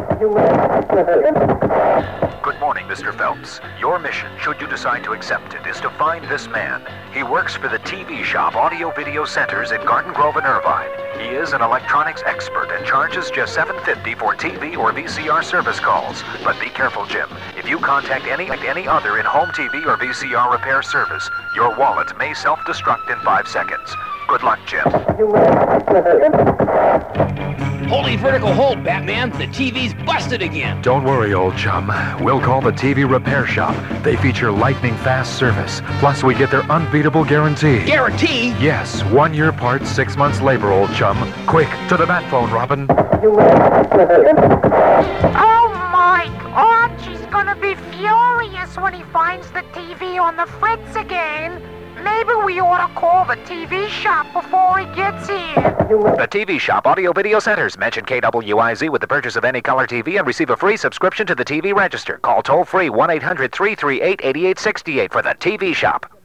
Good morning, Mr. Phelps. Your mission, should you decide to accept it, is to find this man. He works for the TV Shop Audio Video Centers in Garden Grove and Irvine. He is an electronics expert and charges just $7.50 for TV or VCR service calls. But be careful, Jim. If you contact any other in-home TV or VCR repair service, your wallet may self-destruct in 5 seconds. Good luck, Jim. Holy vertical hold, Batman. The TV's busted again. Don't worry, old chum. We'll call the TV Repair Shop. They feature lightning-fast service. Plus, we get their unbeatable guarantee. Guarantee? Yes, 1 year parts, 6 months labor, old chum. Quick, to the bat phone, Robin. Oh, Mike! Archie's gonna be furious when he finds the TV on the fritz again. Maybe we ought to call the TV shop before he gets here. The TV Shop Audio Video Centers. Mention KWIZ with the purchase of any color TV and receive a free subscription to the TV Register. Call toll-free 1-800-338-8868 for the TV Shop.